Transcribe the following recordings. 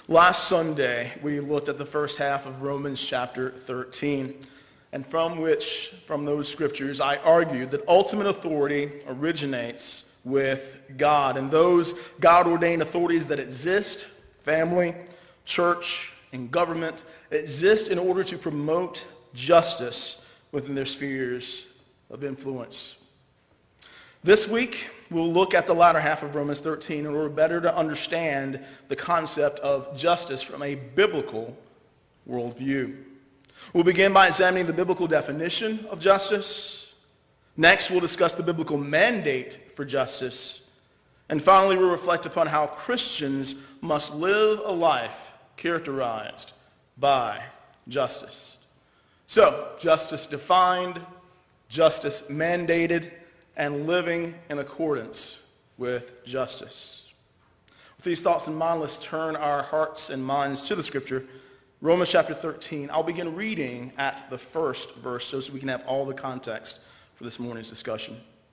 Last Sunday, we looked at the first half of Romans chapter 13, and from those scriptures, I argued that ultimate authority originates with God, and those God-ordained authorities that exist, family, church, and government, exist in order to promote justice within their spheres of influence. This week, we'll look at the latter half of Romans 13 in order better to understand the concept of justice from a biblical worldview. We'll begin by examining the biblical definition of justice. Next, we'll discuss the biblical mandate for justice. And finally, we'll reflect upon how Christians must live a life characterized by justice. So, justice defined, justice mandated, and living in accordance with justice. With these thoughts in mind, let's turn our hearts and minds to the scripture. Romans chapter 13. I'll begin reading at the first verse so we can have all the context for this morning's discussion.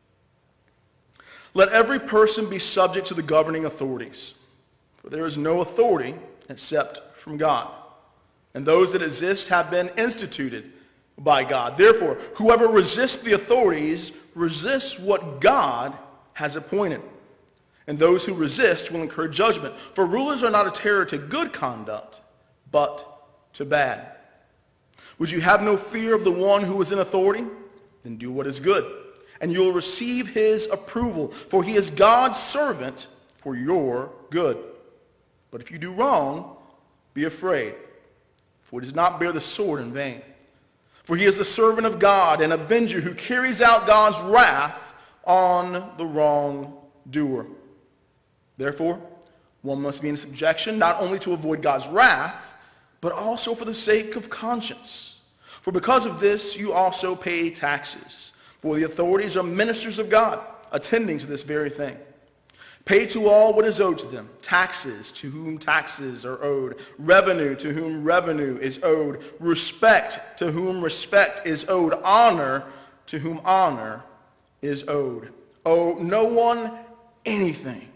Let every person be subject to the governing authorities, for there is no authority except from God, and those that exist have been instituted by God. Therefore, whoever resists the authorities resists what God has appointed, and those who resist will incur judgment. For rulers are not a terror to good conduct, but to bad. Would you have no fear of the one who is in authority? Then do what is good, and you will receive his approval, for he is God's servant for your good. But if you do wrong, be afraid, for he does not bear the sword in vain. For he is the servant of God, an avenger who carries out God's wrath on the wrongdoer. Therefore, one must be in subjection, not only to avoid God's wrath, but also for the sake of conscience. For because of this, you also pay taxes. For the authorities are ministers of God, attending to this very thing. Pay to all what is owed to them, taxes to whom taxes are owed, revenue to whom revenue is owed, respect to whom respect is owed, honor to whom honor is owed. Owe no one anything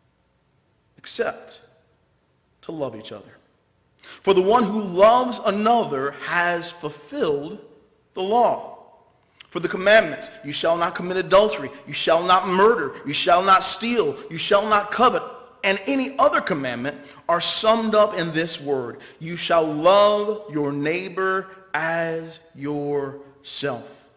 except to love each other. For the one who loves another has fulfilled the law. For the commandments, you shall not commit adultery, you shall not murder, you shall not steal, you shall not covet, and any other commandment are summed up in this word: you shall love your neighbor as yourself.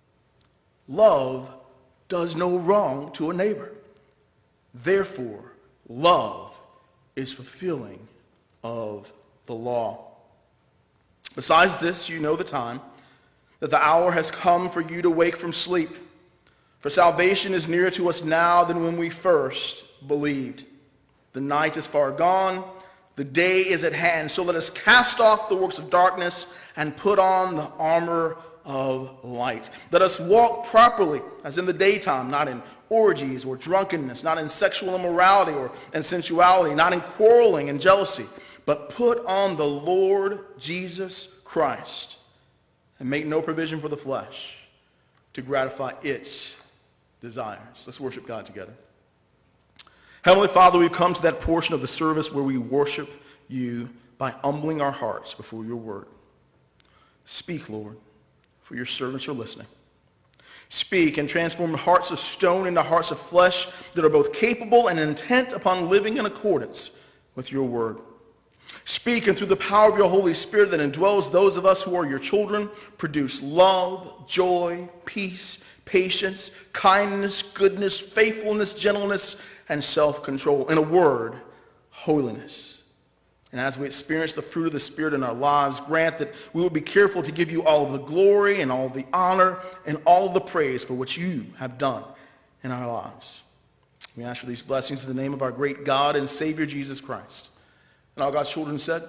Love does no wrong to a neighbor. Therefore, love is fulfilling of the law. Besides this, you know the time, that the hour has come for you to wake from sleep. For salvation is nearer to us now than when we first believed. The night is far gone, the day is at hand. So let us cast off the works of darkness and put on the armor of light. Let us walk properly as in the daytime, not in orgies or drunkenness, not in sexual immorality or in sensuality, not in quarreling and jealousy, but put on the Lord Jesus Christ, and make no provision for the flesh to gratify its desires. Let's worship God together. Heavenly Father, we've come to that portion of the service where we worship you by humbling our hearts before your word. Speak, Lord, for your servants are listening. Speak and transform hearts of stone into hearts of flesh that are both capable and intent upon living in accordance with your word. Speak, and through the power of your Holy Spirit that indwells those of us who are your children, produce love, joy, peace, patience, kindness, goodness, faithfulness, gentleness, and self-control. In a word, holiness. And as we experience the fruit of the Spirit in our lives, grant that we will be careful to give you all of the glory and all of the honor and all of the praise for what you have done in our lives. We ask for these blessings in the name of our great God and Savior, Jesus Christ. And all God's children said,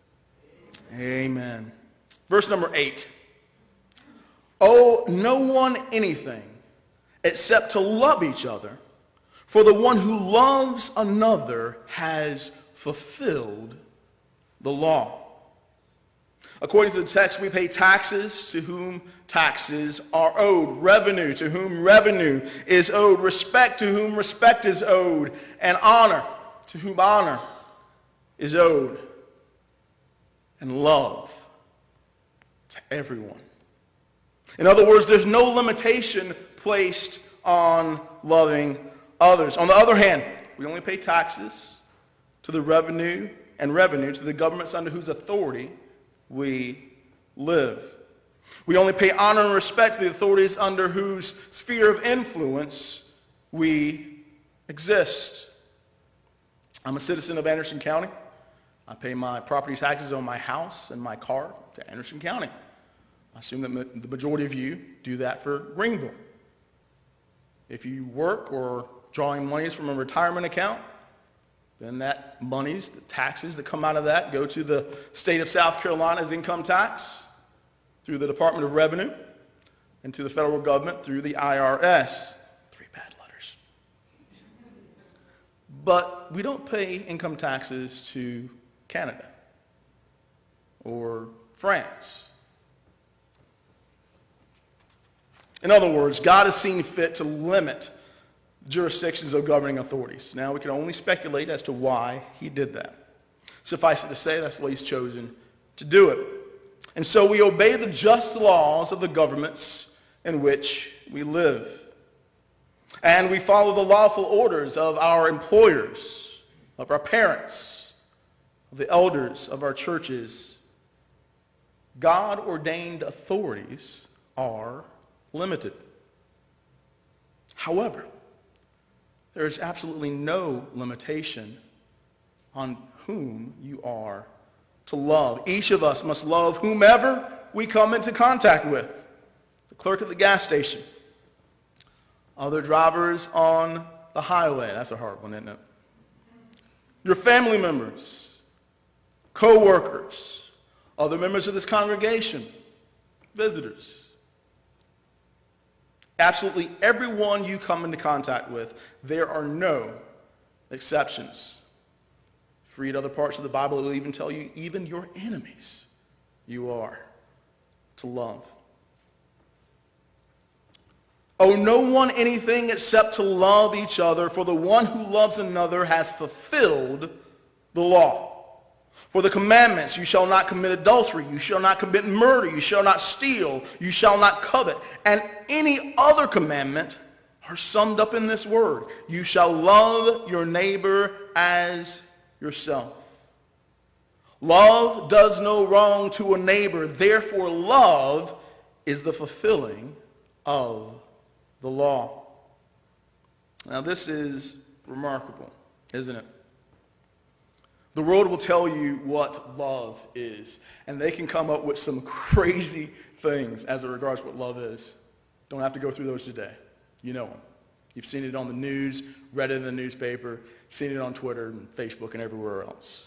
amen. Verse number 8. Owe no one anything except to love each other, for the one who loves another has fulfilled the law. According to the text, we pay taxes to whom taxes are owed, revenue to whom revenue is owed, respect to whom respect is owed, and honor to whom honor is owed. and love to everyone. In other words, there's no limitation placed on loving others. On the other hand, we only pay taxes to the revenue to the governments under whose authority we live. We only pay honor and respect to the authorities under whose sphere of influence we exist. I'm a citizen of Anderson County. I pay my property taxes on my house and my car to Anderson County. I assume that the majority of you do that for Greenville. If you work or drawing monies from a retirement account, then that monies, the taxes that come out of that, go to the state of South Carolina's income tax through the Department of Revenue and to the federal government through the IRS. 3 bad letters. But we don't pay income taxes to Canada or France. In other words, God has seen fit to limit jurisdictions of governing authorities. Now, we can only speculate as to why he did that. Suffice it to say, that's the way he's chosen to do it. And so we obey the just laws of the governments in which we live. And we follow the lawful orders of our employers, of our parents, of the elders of our churches. God-ordained authorities are limited. However, there is absolutely no limitation on whom you are to love. Each of us must love whomever we come into contact with. The clerk at the gas station, other drivers on the highway. That's a hard one, isn't it? Your family members, co-workers, other members of this congregation, visitors. Absolutely everyone you come into contact with, there are no exceptions. If you read other parts of the Bible, it will even tell you, even your enemies, you are to love. Owe no one anything except to love each other, for the one who loves another has fulfilled the law. For the commandments, you shall not commit adultery, you shall not commit murder, you shall not steal, you shall not covet, and any other commandment are summed up in this word: you shall love your neighbor as yourself. Love does no wrong to a neighbor, therefore love is the fulfilling of the law. Now this is remarkable, isn't it? The world will tell you what love is, and they can come up with some crazy things as it regards what love is. Don't have to go through those today. You know them. You've seen it on the news, read it in the newspaper, seen it on Twitter and Facebook and everywhere else.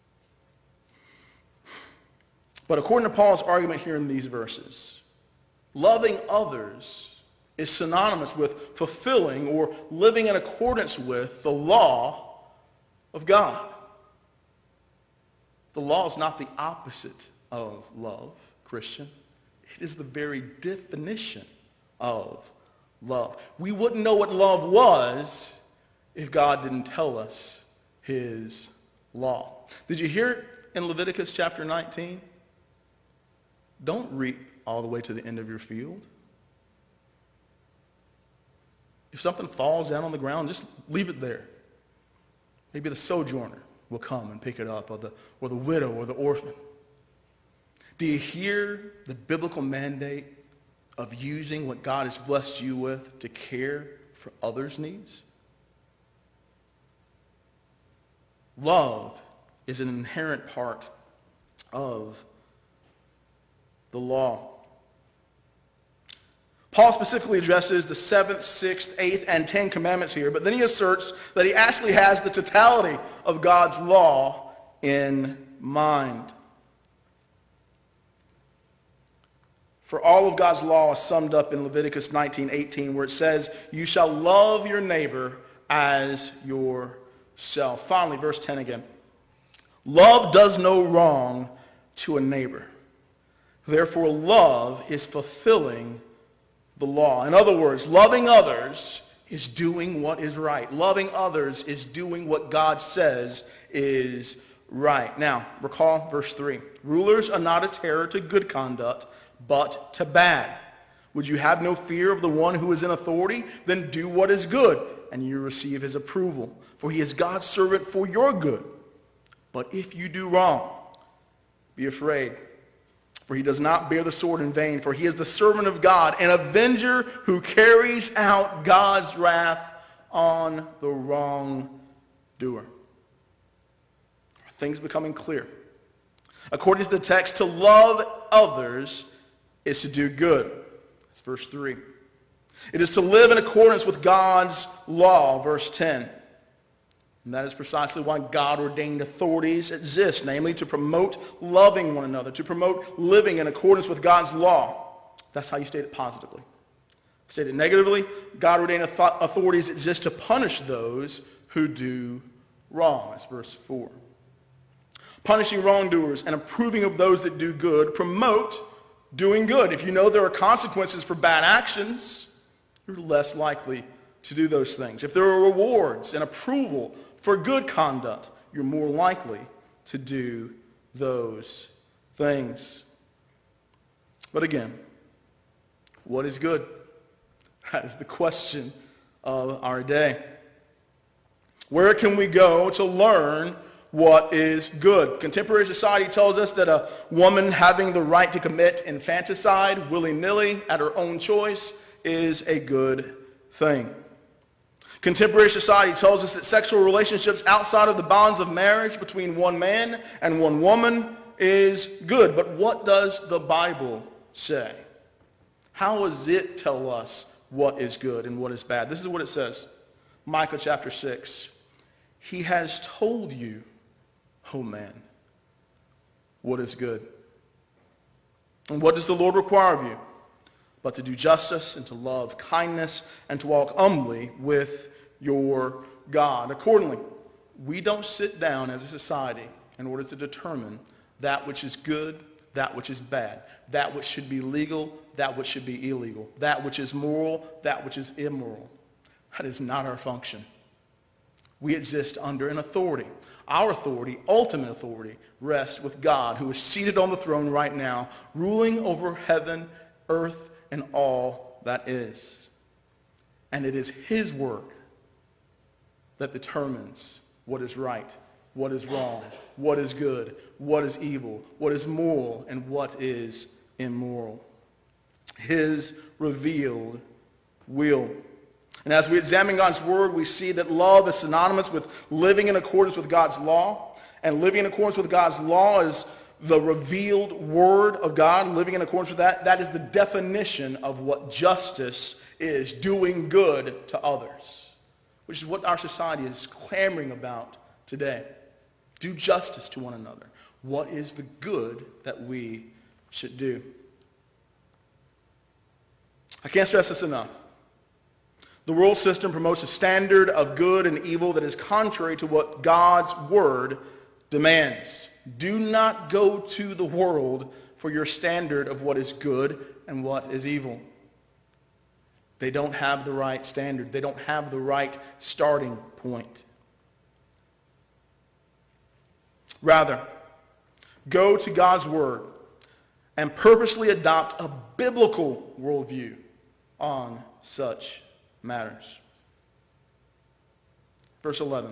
But according to Paul's argument here in these verses, loving others is synonymous with fulfilling or living in accordance with the law of God. The law is not the opposite of love, Christian. It is the very definition of love. We wouldn't know what love was if God didn't tell us his law. Did you hear it in Leviticus chapter 19? Don't reap all the way to the end of your field. If something falls down on the ground, just leave it there. Maybe the sojourner will come and pick it up, or the widow or the orphan. Do you hear the biblical mandate of using what God has blessed you with to care for others' needs? Love is an inherent part of the law. Paul specifically addresses the 7th, 6th, 8th, and 10 commandments here, but then he asserts that he actually has the totality of God's law in mind. For all of God's law is summed up in Leviticus 19:18, where it says, you shall love your neighbor as yourself. Finally, verse 10 again. Love does no wrong to a neighbor. Therefore, love is fulfilling the law. In other words, loving others is doing what is right. Loving others is doing what God says is right. Now, recall verse 3. Rulers are not a terror to good conduct, but to bad. Would you have no fear of the one who is in authority? Then do what is good, and you receive his approval. For he is God's servant for your good. But if you do wrong, be afraid. For he does not bear the sword in vain, for he is the servant of God, an avenger who carries out God's wrath on the wrongdoer. Are things becoming clear? According to the text, to love others is to do good. That's verse 3. It is to live in accordance with God's law, verse 10. And that is precisely why God-ordained authorities exist, namely to promote loving one another, to promote living in accordance with God's law. That's how you state it positively. Stated negatively, God-ordained authorities exist to punish those who do wrong. That's verse 4. Punishing wrongdoers and approving of those that do good promote doing good. If you know there are consequences for bad actions, you're less likely to do those things. If there are rewards and approval for good conduct, you're more likely to do those things. But again, what is good? That is the question of our day. Where can we go to learn what is good? Contemporary society tells us that a woman having the right to commit infanticide willy-nilly at her own choice is a good thing. Contemporary society tells us that sexual relationships outside of the bonds of marriage between one man and one woman is good. But what does the Bible say? How does it tell us what is good and what is bad? This is what it says. Micah chapter 6. He has told you, O man, what is good. And what does the Lord require of you? But to do justice and to love kindness and to walk humbly with your God. Accordingly, we don't sit down as a society in order to determine that which is good, that which is bad, that which should be legal, that which should be illegal, that which is moral, that which is immoral. That is not our function. We exist under an authority. Our authority, ultimate authority, rests with God, who is seated on the throne right now, ruling over heaven, earth, and all that is. And it is his word that determines what is right, what is wrong, what is good, what is evil, what is moral, and what is immoral. His revealed will. And as we examine God's word, we see that love is synonymous with living in accordance with God's law. And living in accordance with God's law is the revealed word of God. Living in accordance with that, that is the definition of what justice is, doing good to others, which is what our society is clamoring about today. Do justice to one another. What is the good that we should do? I can't stress this enough. The world system promotes a standard of good and evil that is contrary to what God's word demands. Do not go to the world for your standard of what is good and what is evil. They don't have the right standard. They don't have the right starting point. Rather, go to God's word and purposely adopt a biblical worldview on such matters. Verse 11.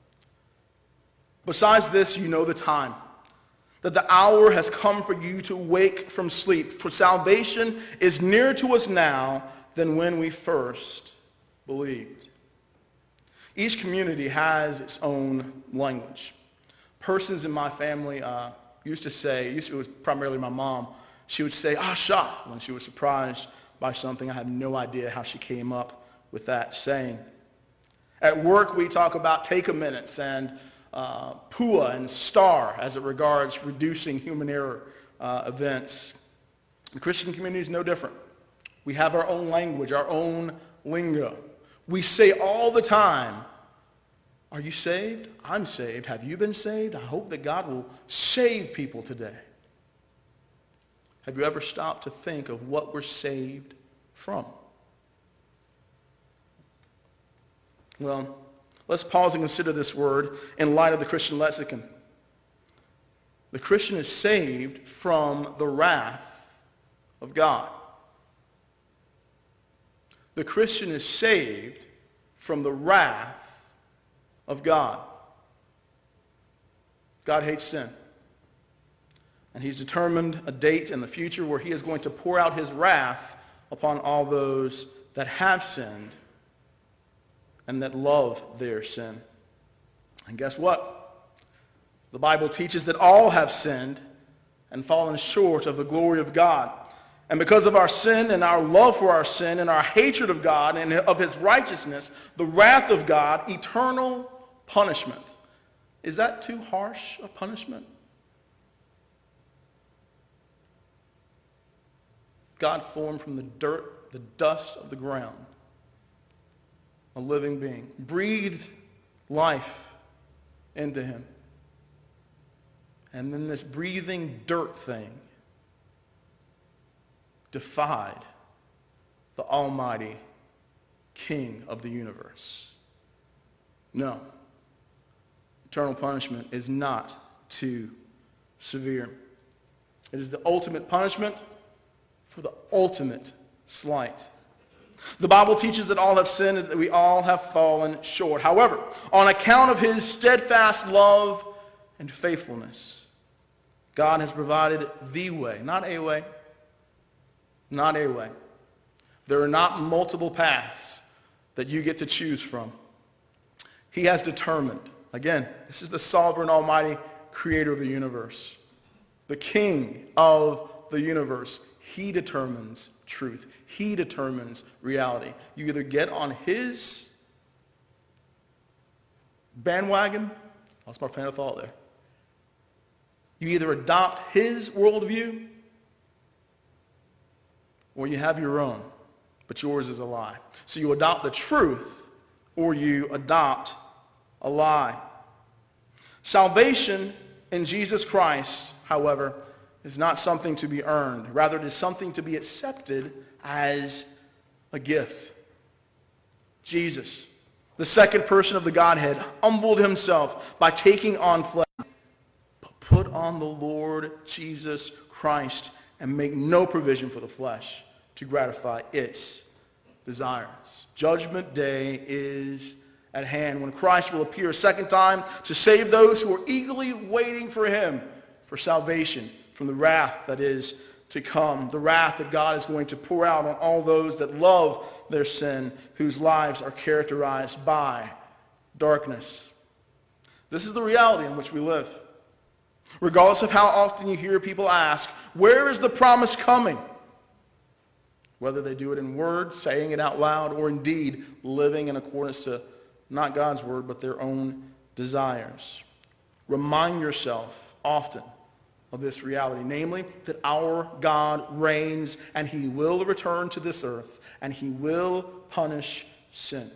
Besides this, you know the time, that the hour has come for you to wake from sleep. For salvation is nearer to us now than when we first believed. Each community has its own language. Persons in my family used to say, it was primarily my mom, she would say, "Asha," when she was surprised by something. I have no idea how she came up with that saying. At work, we talk about take-a-minutes and PUA and STAR as it regards reducing human error events. The Christian community is no different. We have our own language, our own lingo. We say all the time, "Are you saved? I'm saved. Have you been saved? I hope that God will save people today." Have you ever stopped to think of what we're saved from? Well, let's pause and consider this word in light of the Christian lexicon. The Christian is saved from the wrath of God. The Christian is saved from the wrath of God. God hates sin. And he's determined a date in the future where he is going to pour out his wrath upon all those that have sinned and that love their sin. And guess what? The Bible teaches that all have sinned and fallen short of the glory of God. And because of our sin and our love for our sin and our hatred of God and of his righteousness, the wrath of God, eternal punishment. Is that too harsh a punishment? God formed from the dirt, the dust of the ground, a living being, breathed life into him. And then this breathing dirt thing defied the almighty King of the universe. No. Eternal punishment is not too severe. It is the ultimate punishment for the ultimate slight. The Bible teaches that all have sinned and that we all have fallen short. However, on account of his steadfast love and faithfulness, God has provided the way, not a way, not a way. There are not multiple paths that you get to choose from. He has determined, again, this is the sovereign, almighty creator of the universe, the King of the universe. He determines truth. He determines reality. You either get on his bandwagon, lost my train of thought there. You either adopt his worldview or you have your own, but yours is a lie. So you adopt the truth or you adopt a lie. Salvation in Jesus Christ, however, is not something to be earned. Rather, it is something to be accepted as a gift. Jesus, the second person of the Godhead, humbled himself by taking on flesh. But put on the Lord Jesus Christ and make no provision for the flesh to gratify its desires. Judgment Day is at hand when Christ will appear a second time to save those who are eagerly waiting for him for salvation from the wrath that is to come, the wrath that God is going to pour out on all those that love their sin, whose lives are characterized by darkness. This is the reality in which we live. Regardless of how often you hear people ask, where is the promise coming? Whether they do it in word, saying it out loud, or indeed living in accordance to not God's word, but their own desires. Remind yourself often of this reality, namely that our God reigns and he will return to this earth and he will punish sin.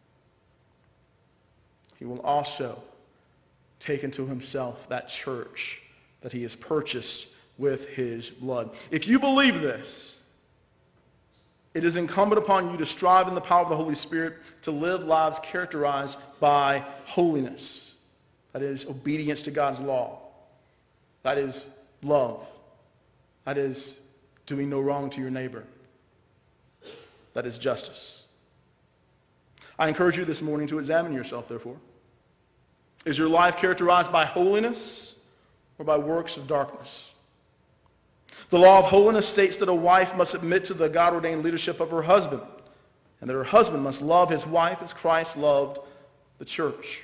He will also take into himself that church that he has purchased with his blood. If you believe this, it is incumbent upon you to strive in the power of the Holy Spirit to live lives characterized by holiness. That is obedience to God's law. That is love. That is doing no wrong to your neighbor. That is justice. I encourage you this morning to examine yourself, therefore. Is your life characterized by holiness or by works of darkness? The law of holiness states that a wife must submit to the God-ordained leadership of her husband, and that her husband must love his wife as Christ loved the church.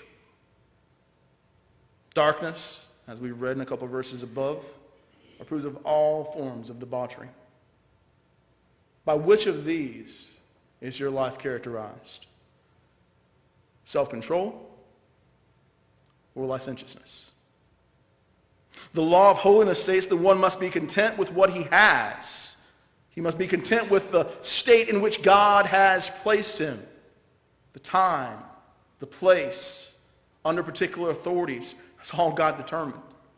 Darkness, as we read in a couple of verses above, approves of all forms of debauchery. By which of these is your life characterized? Self-control or licentiousness? The law of holiness states that one must be content with what he has. He must be content with the state in which God has placed him, the time, the place, under particular authorities. That's all God determined.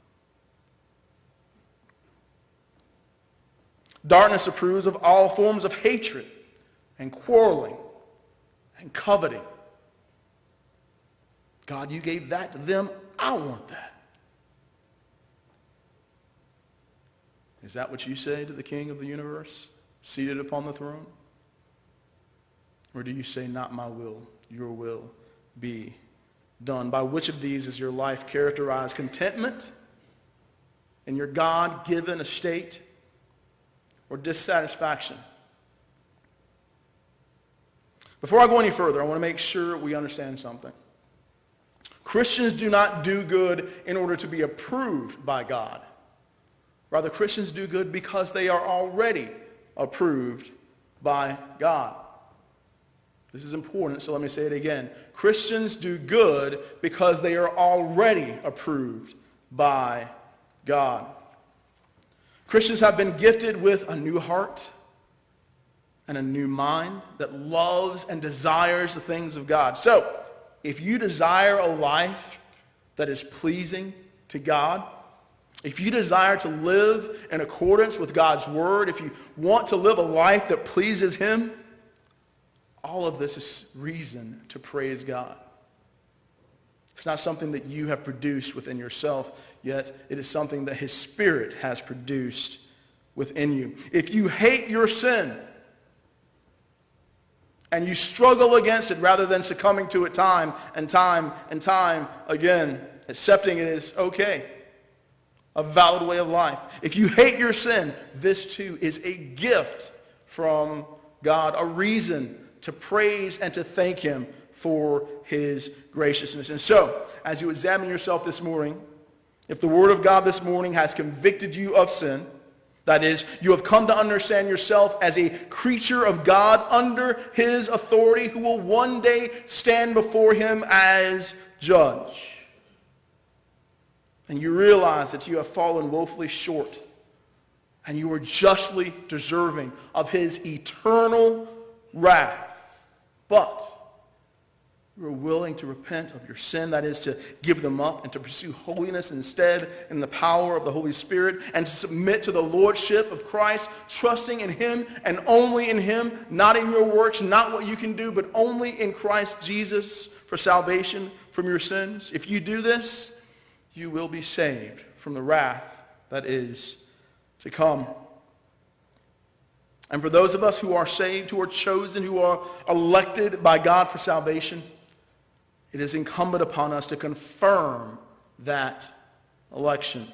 Darkness approves of all forms of hatred and quarreling and coveting. God, you gave that to them. I want that. Is that what you say to the King of the universe, seated upon the throne? Or do you say, not my will, your will be done? By which of these is your life characterized? Contentment in your God-given estate, or dissatisfaction? Before I go any further, I want to make sure we understand something. Christians do not do good in order to be approved by God. Rather, Christians do good because they are already approved by God. This is important, so let me say it again. Christians do good because they are already approved by God. Christians have been gifted with a new heart and a new mind that loves and desires the things of God. So, if you desire a life that is pleasing to God, if you desire to live in accordance with God's word, if you want to live a life that pleases him, all of this is reason to praise God. It's not something that you have produced within yourself, yet it is something that his Spirit has produced within you. If you hate your sin and you struggle against it rather than succumbing to it time and time and time again, accepting it is okay, a valid way of life. If you hate your sin, this too is a gift from God, a reason to praise and to thank him for his graciousness. And so, as you examine yourself this morning, if the word of God this morning has convicted you of sin, that is, you have come to understand yourself as a creature of God under his authority who will one day stand before him as judge, and you realize that you have fallen woefully short and you are justly deserving of his eternal wrath, but you are willing to repent of your sin, that is to give them up and to pursue holiness instead in the power of the Holy Spirit, and to submit to the lordship of Christ, trusting in him and only in him, not in your works, not what you can do, but only in Christ Jesus for salvation from your sins. If you do this, you will be saved from the wrath that is to come. And for those of us who are saved, who are chosen, who are elected by God for salvation, it is incumbent upon us to confirm that election.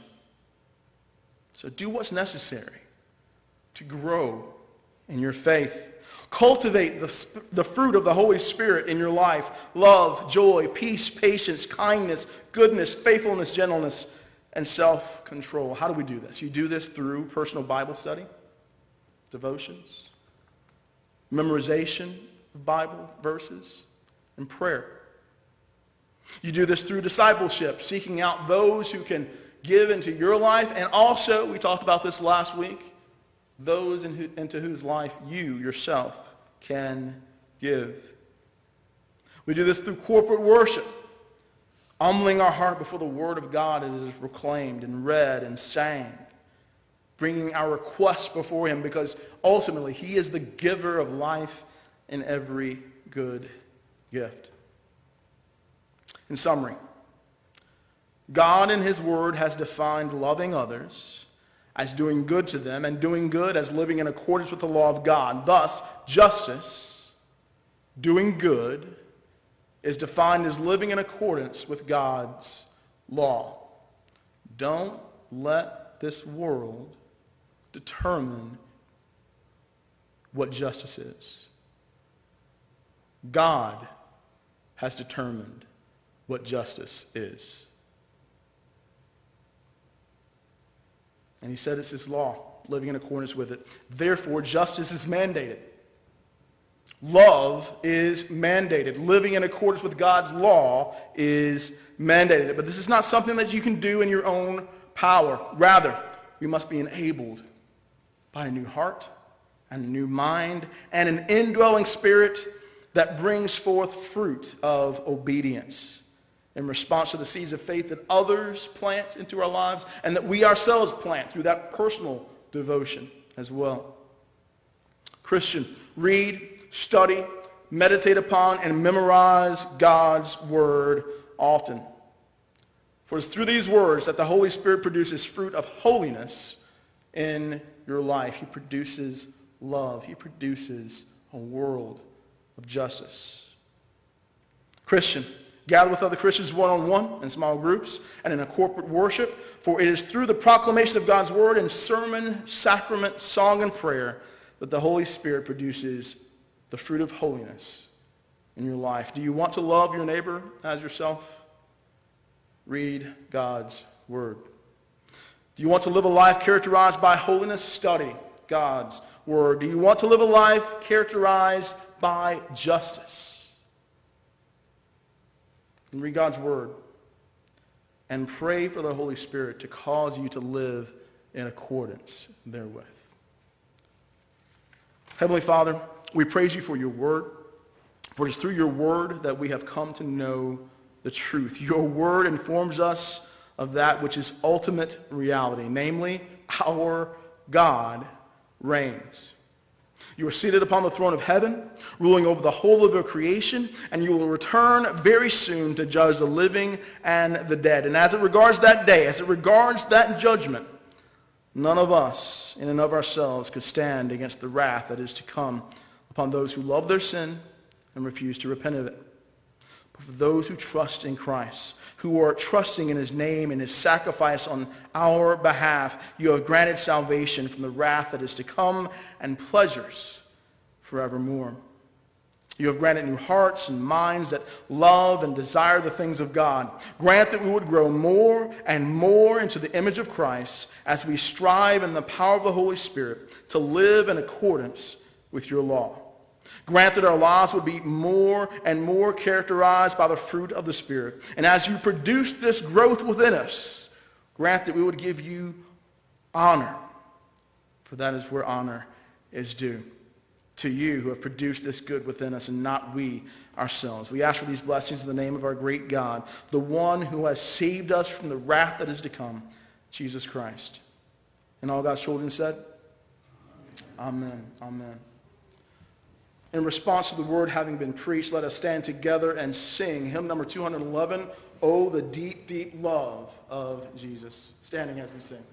So do what's necessary to grow in your faith. Cultivate the fruit of the Holy Spirit in your life: love, joy, peace, patience, kindness, goodness, faithfulness, gentleness, and self-control. How do we do this? You do this through personal Bible study, devotions, memorization of Bible verses, and prayer. You do this through discipleship, seeking out those who can give into your life, and also, we talked about this last week, those into whose life you yourself can give. We do this through corporate worship, humbling our heart before the word of God as it is proclaimed and read and sang, bringing our requests before him, because ultimately he is the giver of life and every good gift. In summary, God in his word has defined loving others as doing good to them, and doing good as living in accordance with the law of God. Thus, justice, doing good, is defined as living in accordance with God's law. Don't let this world determine what justice is. God has determined what justice is. And he said it's his law, living in accordance with it. Therefore, justice is mandated. Love is mandated. Living in accordance with God's law is mandated. But this is not something that you can do in your own power. Rather, we must be enabled by a new heart and a new mind and an indwelling spirit that brings forth fruit of obedience in response to the seeds of faith that others plant into our lives and that we ourselves plant through that personal devotion as well. Christian, read, study, meditate upon, and memorize God's word often. For it's through these words that the Holy Spirit produces fruit of holiness in your life. He produces love. He produces a world of justice. Christian, gather with other Christians one-on-one, in small groups, and in a corporate worship, for it is through the proclamation of God's word in sermon, sacrament, song, and prayer that the Holy Spirit produces the fruit of holiness in your life. Do you want to love your neighbor as yourself? Read God's word. Do you want to live a life characterized by holiness? Study God's word. Do you want to live a life characterized by justice? And read God's word and pray for the Holy Spirit to cause you to live in accordance therewith. Heavenly Father, we praise you for your word, for it is through your word that we have come to know the truth. Your word informs us of that which is ultimate reality, namely, our God reigns. You are seated upon the throne of heaven, ruling over the whole of your creation, and you will return very soon to judge the living and the dead. And as it regards that day, as it regards that judgment, none of us in and of ourselves could stand against the wrath that is to come upon those who love their sin and refuse to repent of it. But for those who trust in Christ, who are trusting in his name and his sacrifice on our behalf, you have granted salvation from the wrath that is to come and pleasures forevermore. You have granted new hearts and minds that love and desire the things of God. Grant that we would grow more and more into the image of Christ as we strive in the power of the Holy Spirit to live in accordance with your law. Grant that our lives would be more and more characterized by the fruit of the Spirit. And as you produce this growth within us, grant that we would give you honor, for that is where honor is due. To you who have produced this good within us and not we ourselves. We ask for these blessings in the name of our great God, the one who has saved us from the wrath that is to come, Jesus Christ. And all God's children said, Amen. Amen. In response to the word having been preached, let us stand together and sing hymn number 211, Oh, the Deep, Deep Love of Jesus. Standing as we sing.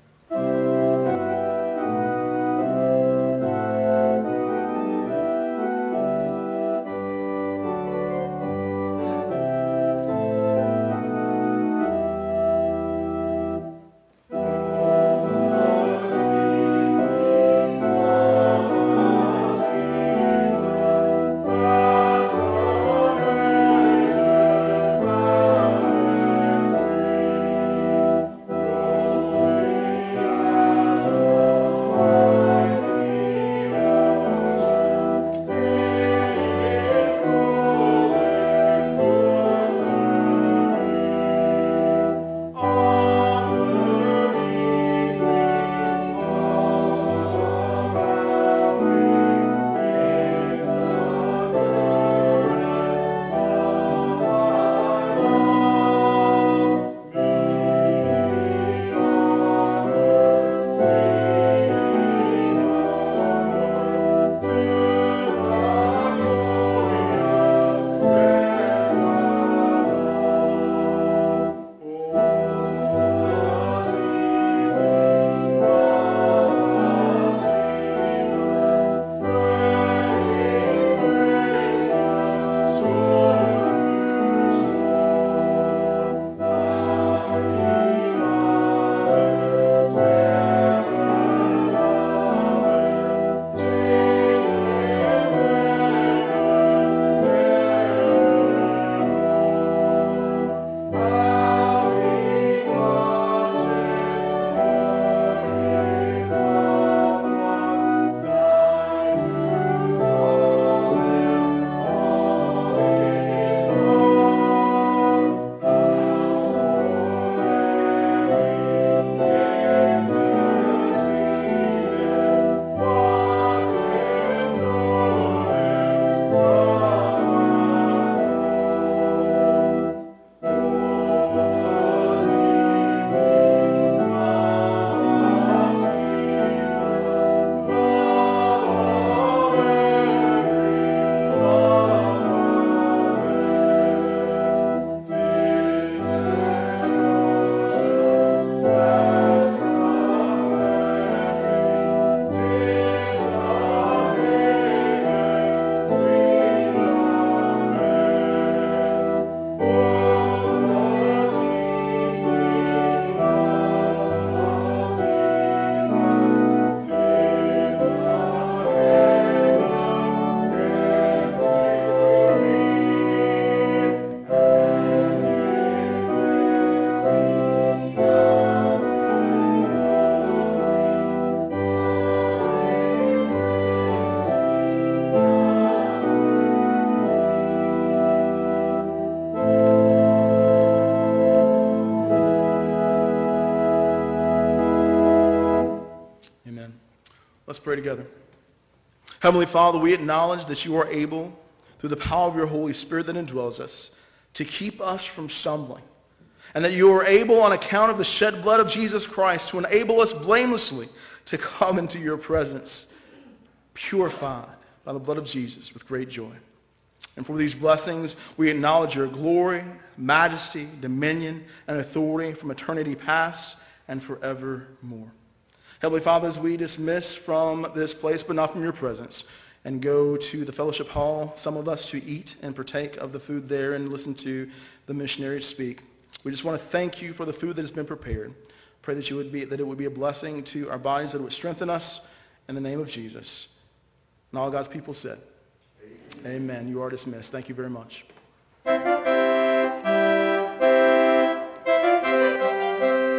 pray together. Heavenly Father, we acknowledge that you are able, through the power of your Holy Spirit that indwells us, to keep us from stumbling, and that you are able, on account of the shed blood of Jesus Christ, to enable us blamelessly to come into your presence, purified by the blood of Jesus with great joy. And for these blessings, we acknowledge your glory, majesty, dominion, and authority from eternity past and forevermore. Heavenly Father, as we dismiss from this place, but not from your presence, and go to the fellowship hall, some of us to eat and partake of the food there and listen to the missionaries speak, we just want to thank you for the food that has been prepared. Pray that it would be a blessing to our bodies, that it would strengthen us in the name of Jesus. And all God's people said, Amen. You are dismissed. Thank you very much.